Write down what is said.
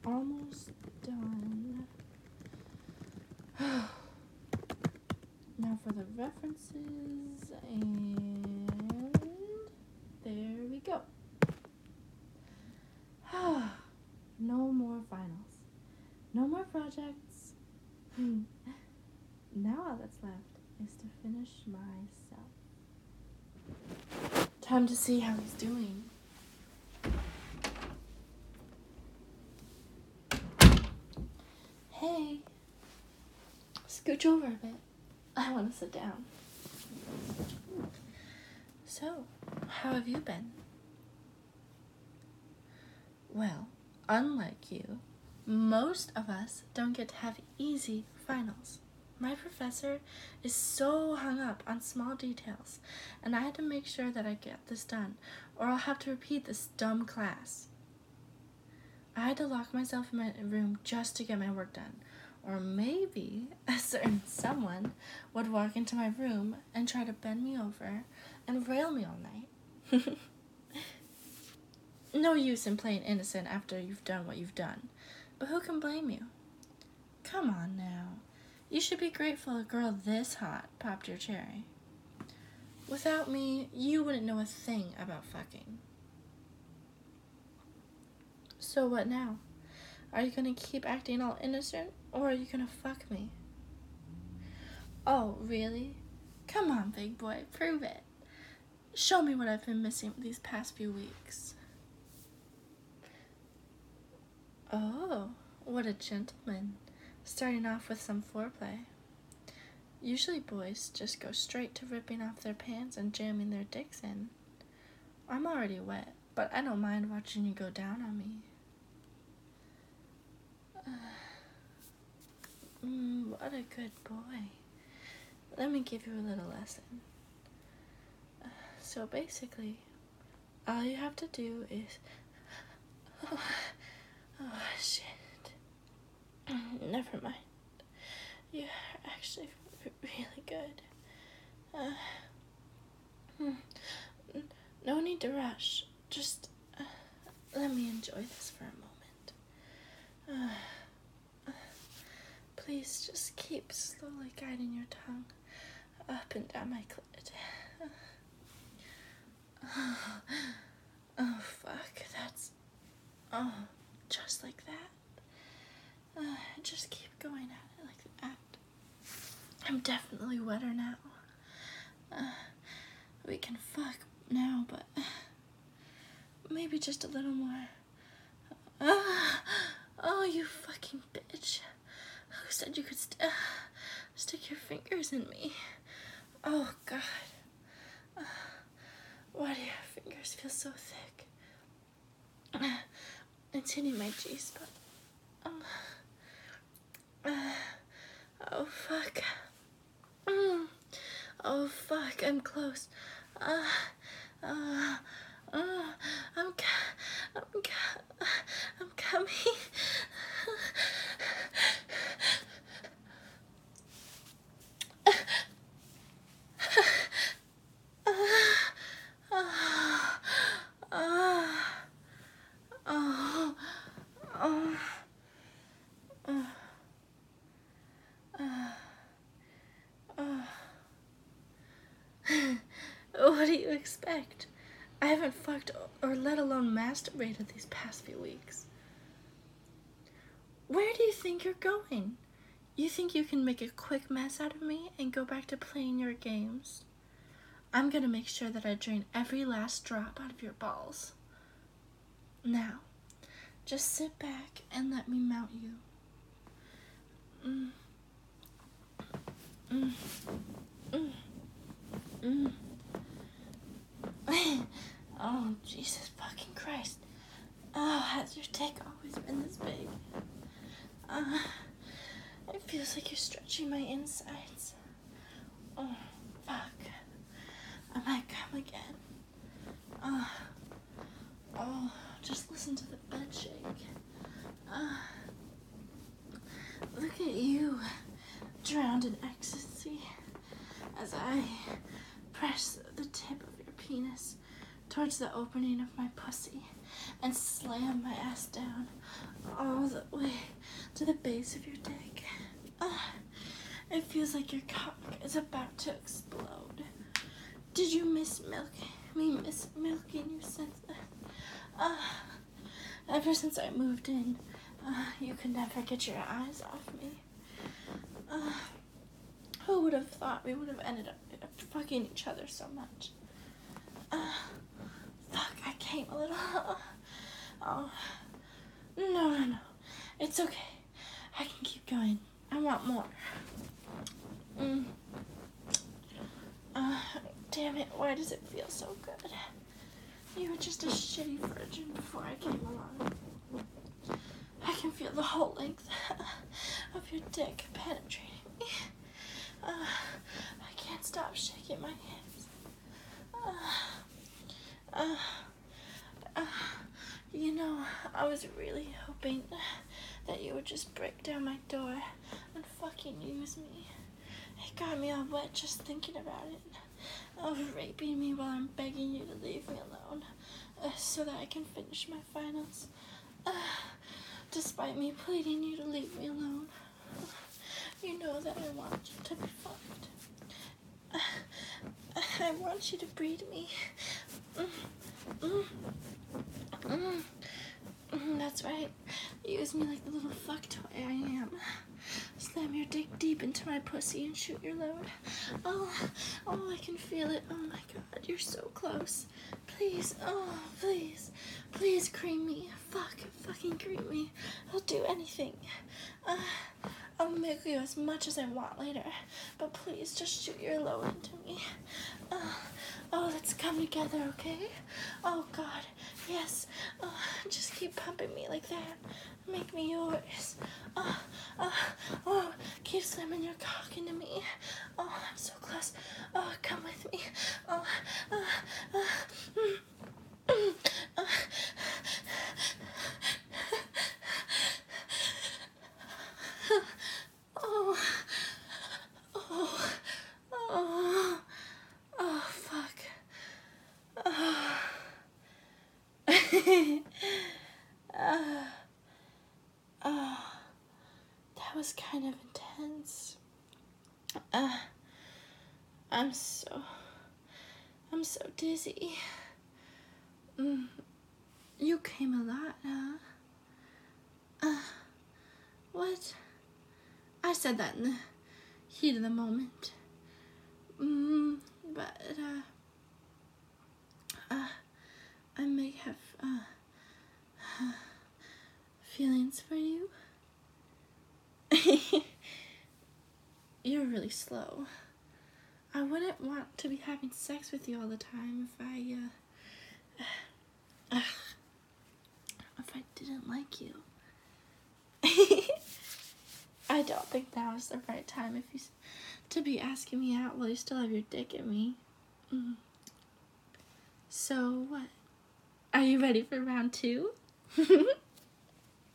almost done. Now for the references, and there we go. No more finals. No more projects. Now all that's left is to finish myself. Time to see how he's doing. Hey. Scooch over a bit. I want to sit down. So, how have you been? Well, unlike you, most of us don't get to have easy finals. My professor is so hung up on small details, and I had to make sure that I get this done, or I'll have to repeat this dumb class. I had to lock myself in my room just to get my work done, or maybe a certain someone would walk into my room and try to bend me over and rail me all night. No use in playing innocent after you've done what you've done, but who can blame you? Come on now. You should be grateful a girl this hot popped your cherry. Without me, you wouldn't know a thing about fucking. So what now? Are you gonna keep acting all innocent, or are you gonna fuck me? Oh, really? Come on, big boy, prove it. Show me what I've been missing these past few weeks. Oh, what a gentleman. Starting off with some foreplay. Usually boys just go straight to ripping off their pants and jamming their dicks in. I'm already wet, but I don't mind watching you go down on me. What a good boy. Let me give you a little lesson. So basically, all you have to do is... Oh, shit. Never mind. You're actually really good. No need to rush. Just let me enjoy this for a moment. Please just keep slowly guiding your tongue up and down my clit. Oh, fuck. That's... Oh, just like that. Just keep going at it like that. I'm definitely wetter now. We can fuck now, but maybe just a little more. Oh, you fucking bitch. Who said you could stick your fingers in me? Oh, God. Why do your fingers feel so thick? It's hitting my G-spot. Oh, fuck. Oh, fuck, I'm close. I'm coming. What do you expect? I haven't fucked or let alone masturbated these past few weeks. Where do you think you're going? You think you can make a quick mess out of me and go back to playing your games? I'm gonna make sure that I drain every last drop out of your balls. Now, just sit back and let me mount you. Oh, Jesus fucking Christ. Oh, has your dick always been this big? It feels like you're stretching my insides. Oh, fuck. I might come again. Oh, just listen to the bed shake. Look at you, drowned in ecstasy, as I press the tip of your penis towards the opening of my pussy and slam my ass down all the way to the base of your dick. It feels like your cock is about to explode. Did you miss milking you since ever since I moved in? You could never get your eyes off me. Who would have thought we would have ended up fucking each other so much? Fuck, I came a little. Oh, no. It's okay. I can keep going. I want more. Damn it, why does it feel so good? You were just a shitty virgin before I came along. I can feel the whole length of your dick penetrating me. I can't stop shaking my hips. You know, I was really hoping that you would just break down my door and fucking use me. It got me all wet just thinking about it. Of raping me while I'm begging you to leave me alone, so that I can finish my finals. Despite me pleading you to leave me alone, you know that I want you to be fucked. I want you to breed me. That's right. Use me like the little fuck toy I am. Slam your dick deep into my pussy and shoot your load. Oh, I can feel it. Oh my god, you're so close. Please, please cream me. Fucking cream me. I'll do anything. I'll make you as much as I want later, but please just shoot your load into me. Let's come together, okay? Oh god, yes. Just keep pumping me like that. Make me yours. Keep slamming your cock into me. I'm so close. Come with me. Fuck. That was kind of intense. I'm so dizzy. You came a lot, huh? What? I said that in the heat of the moment. But, I may have, feelings for you. You're really slow. I wouldn't want to be having sex with you all the time if I didn't like you. I don't think now is the right time to be asking me out while you still have your dick in me. So what? Are you ready for round 2?